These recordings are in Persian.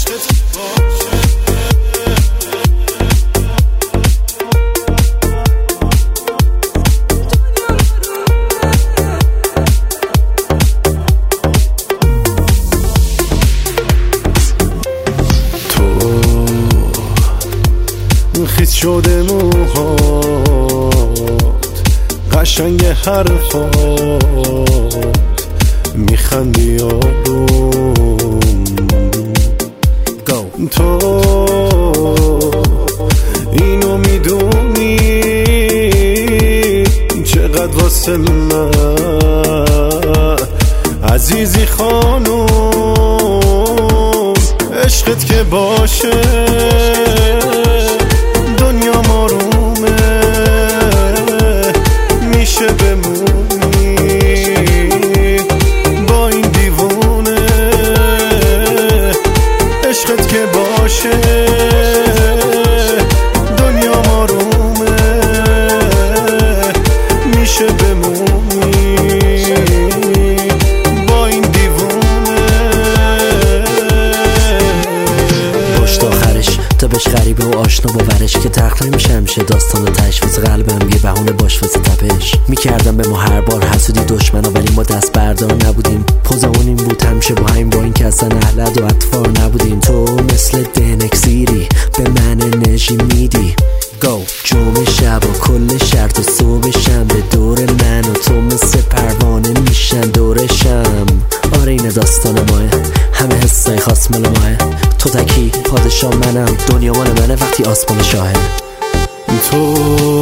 خیس شده موهات قشنگ حرفات میخندی آروم تو اینو میدونی چقدر واسه من عزیزی خانوم عشقت که باشه دنیا آرومه میشه بمونی با این دیوونه عشقت که باشه دنیا آرومه میشه بمونی با این دیوونه پشت آخرش تا بهش غریبه و آشنا باورش که تخت نمیشه همیشه داستان و تشویز قلبم یه بهونه باش واسه تپش میکردم به ما هر بار حسودی دشمنا ولی ما دست بردار نبودیم پوزمون این بود همیشه با همین با این که اصلا اهلد و اطفار نبودیم تو مثل دنکسیری به من انرژی میدی جمعه شب و کل شرط و صبح شنبه دور من و تو مثل پروانه میشن دورشم آره این داستان ماه همه حسای خاص مال ماه تو تکی پادشاه منم دنیا مال منه وقتی آسمان شاهه تو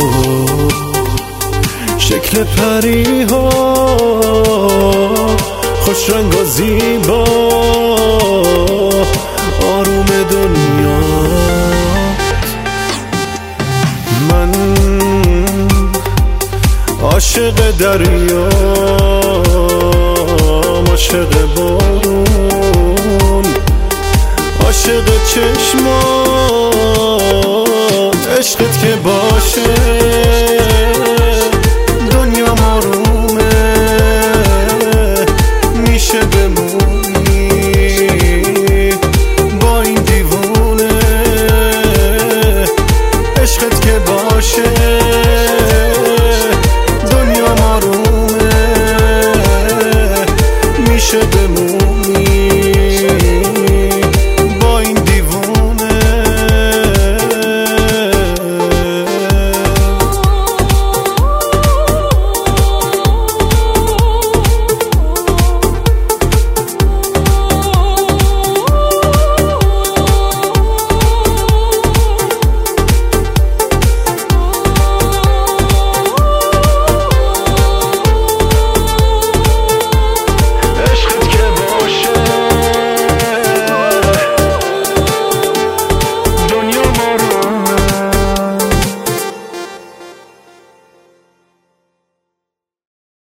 شکل پری ها خوش رنگ و زیبا آروم دنیا من عاشق دریا عاشق بارون عاشق چشمات عشقت که باشه